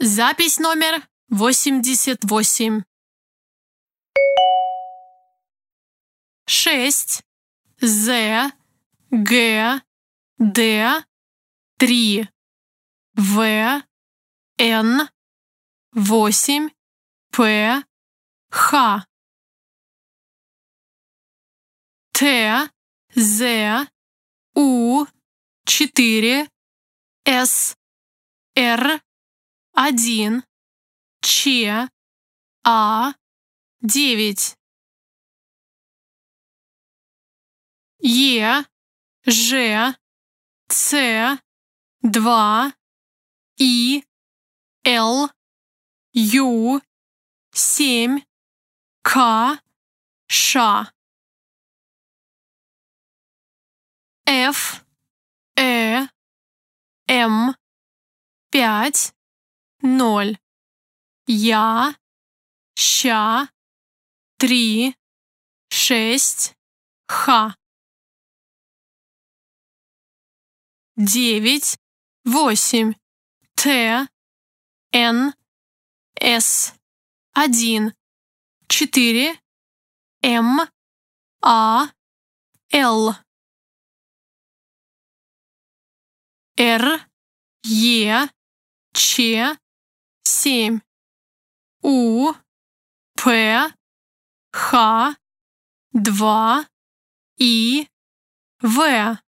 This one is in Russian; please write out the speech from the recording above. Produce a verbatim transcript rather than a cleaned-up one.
Запись номер восемьдесят восемь. шесть, З, Г, Д, три, В, Н, восемь, П, Х, Т, З, У, четыре, С, Р, один, Ч, А, девять, Е, Ж, Ц, два, И, Л, Ю, семь, К, Ш, Ф, Э, М, пять, ноль, Я, Щ, три, шесть, Х, девять, восемь, Т, Н, С, один, четыре, М, А, Л, Р, Е, Ч, семь, У, П, Х, два, И, В.